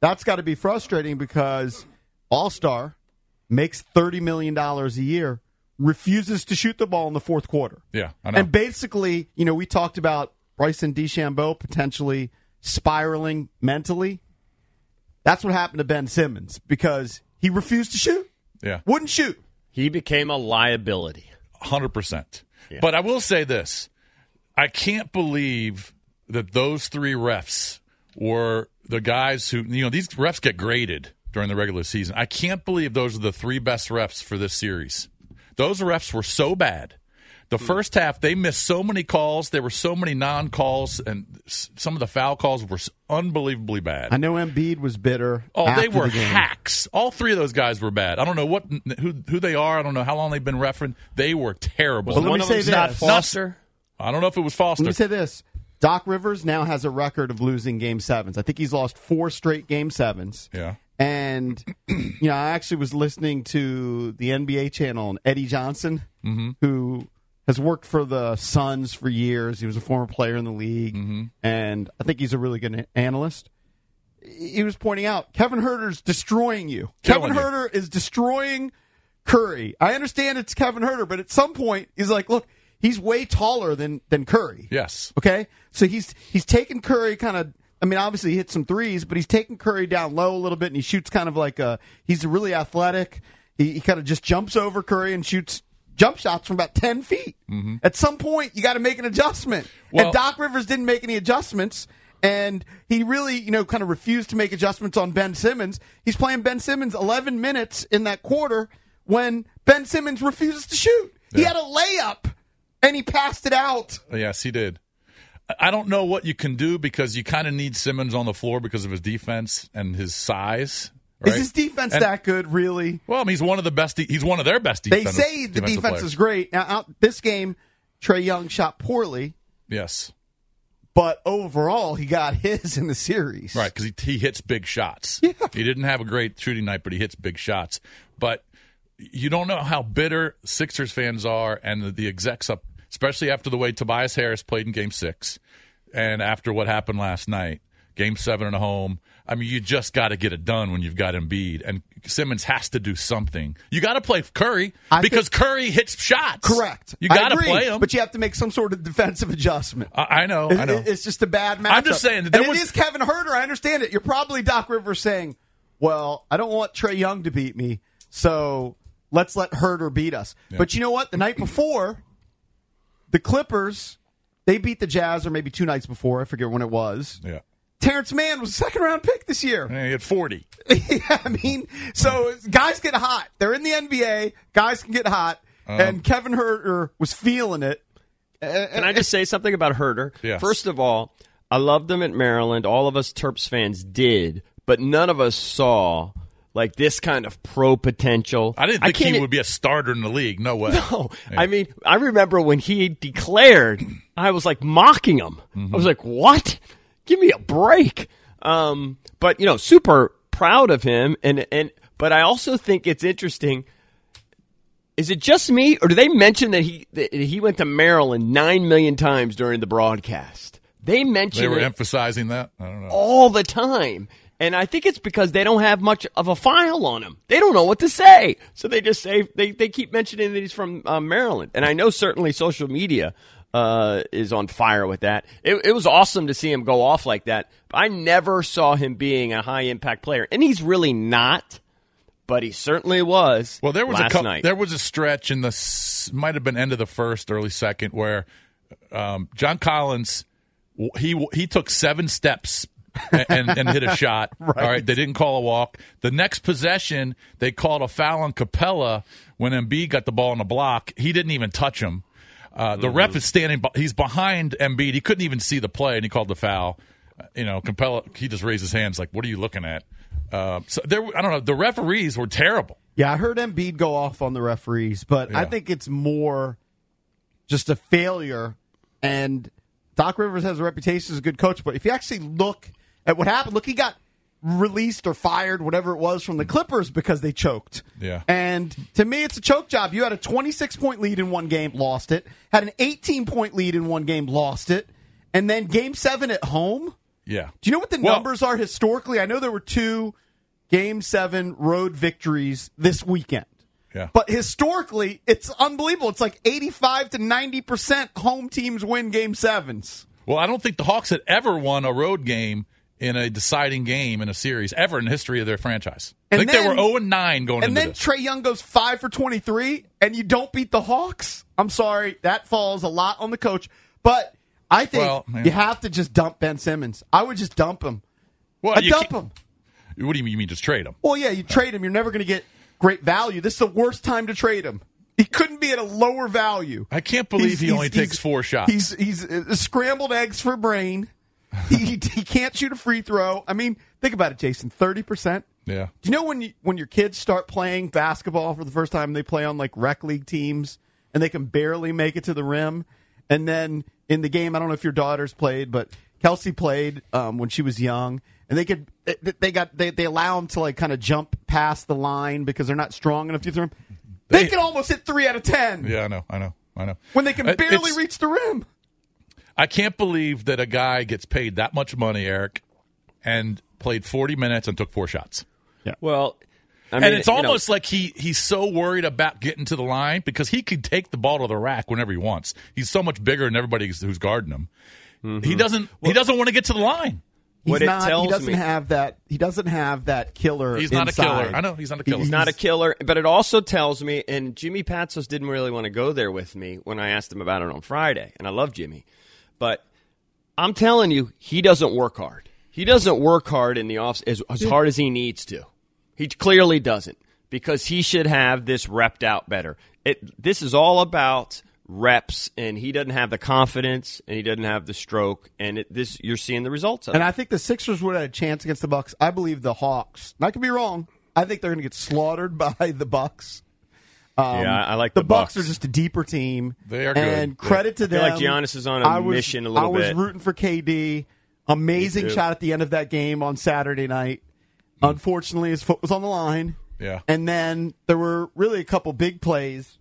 That's got to be frustrating because All-Star makes thirty million dollars a year, refuses to shoot the ball in the fourth quarter. Yeah, I know. And basically, you know, we talked about Bryson DeChambeau potentially spiraling mentally. That's what happened to Ben Simmons because he refused to shoot. Yeah. Wouldn't shoot. He became a liability. one hundred percent. Yeah. But I will say this. I can't believe that those three refs were the guys who, you know, these refs get graded during the regular season. I can't believe those are the three best refs for this series. Those refs were so bad. The first half, they missed so many calls. There were so many non-calls, and some of the foul calls were unbelievably bad. I know Embiid was bitter. Oh, after they were the game. hacks. All three of those guys were bad. I don't know what who who they are. I don't know how long they've been refereeing. They were terrible. Well, let me say this. Not Foster? I don't know if it was Foster. Let me say this. Doc Rivers now has a record of losing game sevens. I think he's lost four straight game sevens. Yeah. And, you know, I actually was listening to the N B A channel and Eddie Johnson, mm-hmm. who has worked for the Suns for years. He was a former player in the league, mm-hmm. and I think he's a really good analyst. He was pointing out, Kevin Huerter's destroying you. Killing Kevin you. Huerter is destroying Curry. I understand it's Kevin Huerter, but at some point, he's like, look, he's way taller than, than Curry. Yes. Okay? So he's he's taking Curry kind of, I mean, obviously he hits some threes, but he's taking Curry down low a little bit, and he shoots kind of like a, he's really athletic. He, he kind of just jumps over Curry and shoots jump shots from about ten feet. Mm-hmm. At some point, you got to make an adjustment. Well, and Doc Rivers didn't make any adjustments, and he really, you know, kind of refused to make adjustments on Ben Simmons. He's playing Ben Simmons eleven minutes in that quarter when Ben Simmons refuses to shoot. He Yeah. had a layup, and he passed it out. Yes, he did. I don't know what you can do because you kind of need Simmons on the floor because of his defense and his size. Right? Is his defense And- that good, really? Well, I mean, he's one of the best. De- he's one of their best. They defensive- say the defensive defense players. is great. Now, out this game, Trae Young shot poorly, Yes, but overall, he got his in the series. right, because he he hits big shots. Yeah. He didn't have a great shooting night, but he hits big shots. But you don't know how bitter Sixers fans are, and the, the execs up, especially after the way Tobias Harris played in Game Six, and after what happened last night, Game Seven at home. I mean, you just got to get it done when you've got Embiid, and Simmons has to do something. You got to play Curry I because think- Curry hits shots. Correct. You I got to agree, play him. but you have to make some sort of defensive adjustment. I, I know. It- I know. it- It's just a bad matchup. I'm just saying that there and was- it is Kevin Huerter. I understand it. You're probably Doc Rivers saying, "Well, I don't want Trae Young to beat me, so let's let Huerter beat us." Yeah. But you know what? The night before, the Clippers, they beat the Jazz, or maybe two nights before. I forget when it was. yeah. Terrence Mann was a second round pick this year. Yeah, he had forty. Yeah, I mean, so guys get hot. They're in the N B A. Guys can get hot, Um, and Kevin Huerter was feeling it. Can I just say something about Herter? Yes. First of all, I loved him at Maryland. All of us Terps fans did, but none of us saw like this kind of pro potential. I didn't think can't- he would be a starter in the league. No way. No, Yeah. I mean, I remember when he declared, I was like mocking him. Mm-hmm. I was like, "What? Give me a break!" Um, but you know, super proud of him, and and but I also think it's interesting. Is it just me, or do they mention that he that he went to Maryland nine million times during the broadcast? They mention They were it emphasizing that. I don't know. all the time. And I think it's because they don't have much of a file on him. They don't know what to say. So they just say, they, they keep mentioning that he's from uh, Maryland. And I know certainly social media uh, is on fire with that. It, it was awesome to see him go off like that. But I never saw him being a high-impact player. And he's really not, but he certainly was Well, there was last a couple, night. there was a stretch in the s- might have been end of the first, early second, where um, John Collins he he took seven steps and, and, and hit a shot. Right. All right, they didn't call a walk. The next possession, they called a foul on Capella when Embiid got the ball on the block. He didn't even touch him. Uh, the Mm-hmm. ref is standing. be- He's behind Embiid. He couldn't even see the play, and he called the foul. Uh, You know, Capella. He just raised his hands like, "What are you looking at?" Uh, so there, I don't know. The referees were terrible. Yeah, I heard Embiid go off on the referees, but I Yeah. think it's more just a failure. And Doc Rivers has a reputation as a good coach, but if you actually look at what happened, look, he got released or fired, whatever it was, from the Clippers because they choked. Yeah. And to me, it's a choke job. You had a twenty-six point lead in one game, lost it. Had an eighteen point lead in one game, lost it. And then game seven at home, Yeah. Do you know what the Well- numbers are historically? I know there were two Game seven road victories this weekend. Yeah. But historically, it's unbelievable. It's like eighty-five to ninety percent home teams win Game sevens. Well, I don't think the Hawks had ever won a road game in a deciding game in a series ever in the history of their franchise. I And think then- they were oh and nine going And into then this. Trae Young goes five for twenty-three, and you don't beat the Hawks? I'm sorry. That falls a lot on the coach. But I think Well, man. you have to just dump Ben Simmons. I would just dump him. Well, I'd you dump can't- him. What do you mean? You mean just trade him? Well, yeah, you trade him. You're never going to get great value. This is the worst time to trade him. He couldn't be at a lower value. I can't believe He's- he he's- only he's- takes four shots. He's he's uh, scrambled eggs for brain. he, he he can't shoot a free throw. I mean, think about it, Jason. Thirty percent. Yeah. Do you know when you, when your kids start playing basketball for the first time, they play on like rec league teams and they can barely make it to the rim, and then in the game, I don't know if your daughter's played, but Kelsey played um, when she was young, and they could they, they got they, they allow them to like kind of jump past the line because they're not strong enough to get the rim. They, They- can almost hit three out of ten Yeah, I know, I know, I know. when they can It- barely it's- reach the rim. I can't believe that a guy gets paid that much money, Eric, and played forty minutes and took four shots. Well, I mean, and it's you know, almost like he he's so worried about getting to the line because he could take the ball to the rack whenever he wants. He's so much bigger than everybody who's who's guarding him. He doesn't he doesn't want to get to the line. He's What it not. He tells doesn't me- have that. He doesn't have that killer. He's not a inside. killer. I know he's not a killer. He's not a killer, but it also tells me, and Jimmy Patsos didn't really want to go there with me when I asked him about it on Friday, and I love Jimmy, but I'm telling you, he doesn't work hard. He doesn't work hard in the off as, as hard as he needs to. He clearly doesn't, because he should have this repped out better. It, this is all about reps, and he doesn't have the confidence, and he doesn't have the stroke, and it, this you're seeing the results of And it. I think the Sixers would have a chance against the Bucks. I believe the Hawks. And I could be wrong. I think they're going to get slaughtered by the Bucks. Um, Yeah, I like the, the Bucks. Bucks. Are just a deeper team. They are good. And credit to I feel them. like Giannis is on a I was, mission a little I was bit. rooting for K D. Amazing Me too. shot at the end of that game on Saturday night. Unfortunately, his foot was on the line. Yeah. And then there were really a couple big plays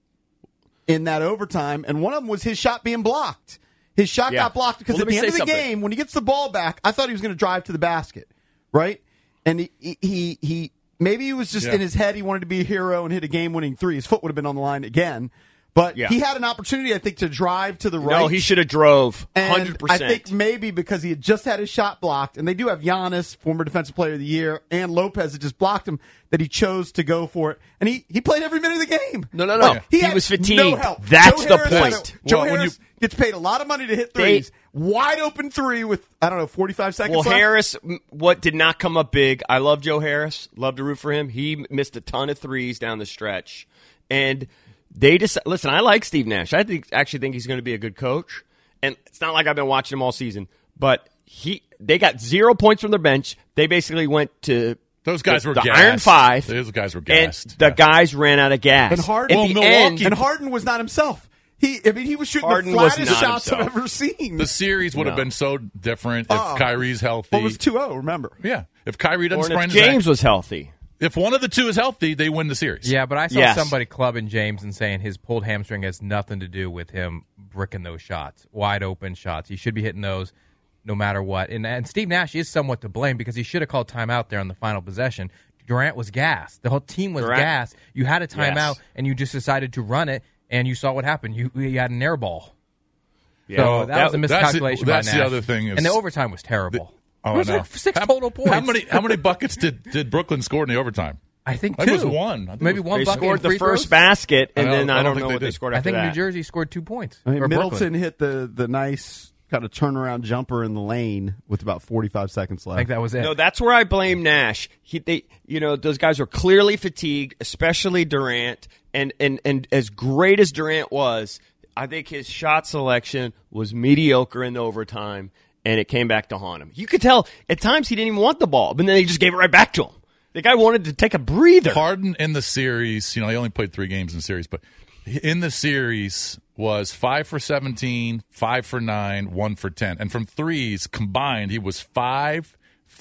in that overtime, and one of them was his shot being blocked. His shot Yeah. got blocked because Well, at let the me end of say the something. game, when he gets the ball back, I thought he was going to drive to the basket, right? And he he he, he maybe he was just Yeah. in his head he wanted to be a hero and hit a game-winning three. His foot would have been on the line again. But Yeah. he had an opportunity, I think, to drive to the right. No, he should have drove And one hundred percent. I think maybe because he had just had his shot blocked, and they do have Giannis, former Defensive Player of the Year, and Lopez that just blocked him, that he chose to go for it. And he, he played every minute of the game. No, no, no. Like, He had was fatigued. No help. That's Joe the Harris had point. a- Joe Well, when Harris you- gets paid a lot of money to hit They- threes. Wide open three with, I don't know, forty-five seconds Well, left. Harris, m- what did not come up big? I love Joe Harris. Love to root for him. He m- missed a ton of threes down the stretch, and they just listen. I like Steve Nash. I think actually think he's going to be a good coach, and it's not like I've been watching him all season, but he they got zero points from their bench. They basically went to Those guys the, were the gassed. Iron Five. Those guys were and gassed. the Yeah. guys ran out of gas. And Harden, At Well, the Milwaukee- end, and Harden was not himself. He, I mean, he was shooting Harden the was flattest not shots himself. I've ever seen. The series would have No. been so different if Oh. Kyrie's healthy. Well, it was two oh, remember? Yeah, if Kyrie doesn't or sprain if his James ankle, was healthy. if one of the two is healthy, they win the series. Yeah, but I saw Yes. somebody clubbing James and saying his pulled hamstring has nothing to do with him bricking those shots, wide open shots. He should be hitting those no matter what. And, and Steve Nash is somewhat to blame because he should have called timeout there on the final possession. Durant was gassed. The whole team was Durant- gassed. You had a timeout, Yes. and you just decided to run it, and you saw what happened. You, you had an air ball. Yeah. So Well, that, that- was a that's the- miscalculation that's by the Nash. other thing is- and the overtime was terrible. Oh, it was I know. like six how, total points. How many how many buckets did, did Brooklyn score in the overtime? I think I two. think it was one. I think Maybe it was- one They bucket scored and the free first throws. basket, and I don't- then I I don't don't think know they what they did. scored I after think that. New Jersey scored two points. I mean, Or Middleton Brooklyn. hit the, the nice kind of turnaround jumper in the lane with about forty-five seconds left. I think that was it. No, that's where I blame Nash. He, they, you know, those guys were clearly fatigued, especially Durant. And, and, and as great as Durant was, I think his shot selection was mediocre in overtime, and it came back to haunt him. You could tell at times he didn't even want the ball, but then they just gave it right back to him. The guy wanted to take a breather. Harden in the series, you know, he only played three games in the series, but in the series was five for seventeen, five for nine, one for ten. And from threes combined, he was five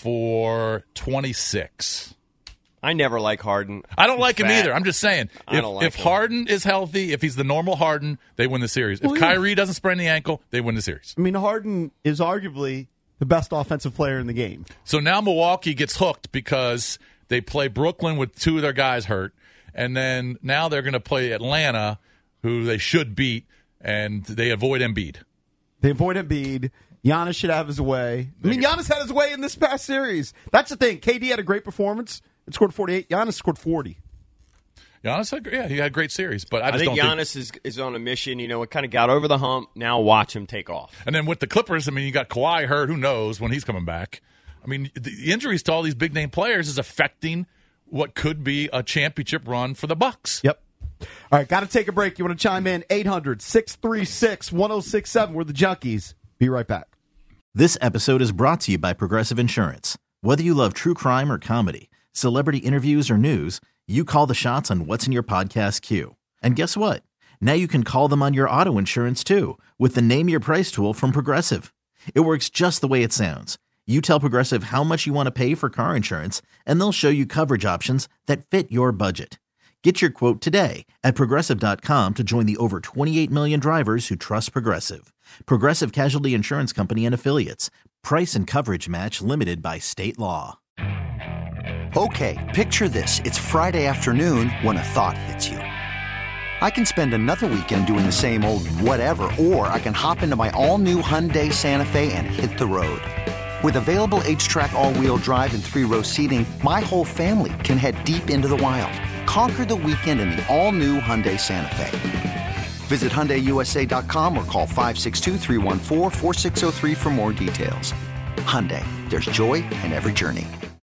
for twenty-six. I never like Harden. I don't like He's him fat. either. I'm just saying, I if, don't like if him. Harden is healthy, if he's the normal Harden, they win the series. If Well, yeah. Kyrie doesn't sprain the ankle, they win the series. I mean, Harden is arguably the best offensive player in the game. So now Milwaukee gets hooked because they play Brooklyn with two of their guys hurt, and then now they're going to play Atlanta, who they should beat, and they avoid Embiid. They avoid Embiid. Giannis should have his way. I mean, Giannis had his way in this past series. That's the thing. K D had a great performance. It scored forty-eight. Giannis scored forty. Giannis, had, yeah, he had a great series, but I, I just think don't Giannis think... is is on a mission. You know, it kind of got over the hump. Now watch him take off. And then with the Clippers, I mean, you got Kawhi hurt. Who knows when he's coming back? I mean, the injuries to all these big name players is affecting what could be a championship run for the Bucks. Yep. All right, got to take a break. You want to chime in? eight hundred, six three six, one oh six seven. We're the Junkies. Be right back. This episode is brought to you by Progressive Insurance. Whether you love true crime or comedy, celebrity interviews or news, you call the shots on what's in your podcast queue. And guess what? Now you can call them on your auto insurance too with the Name Your Price tool from Progressive. It works just the way it sounds. You tell Progressive how much you want to pay for car insurance, and they'll show you coverage options that fit your budget. Get your quote today at Progressive dot com to join the over twenty-eight million drivers who trust Progressive. Progressive Casualty Insurance Company and Affiliates. Price and coverage match limited by state law. Okay, picture this. It's Friday afternoon when a thought hits you. I can spend another weekend doing the same old whatever, or I can hop into my all-new Hyundai Santa Fe and hit the road. With available H-Track all-wheel drive and three-row seating, my whole family can head deep into the wild. Conquer the weekend in the all-new Hyundai Santa Fe. Visit Hyundai U S A dot com or call five six two, three one four, four six zero three for more details. Hyundai, there's joy in every journey.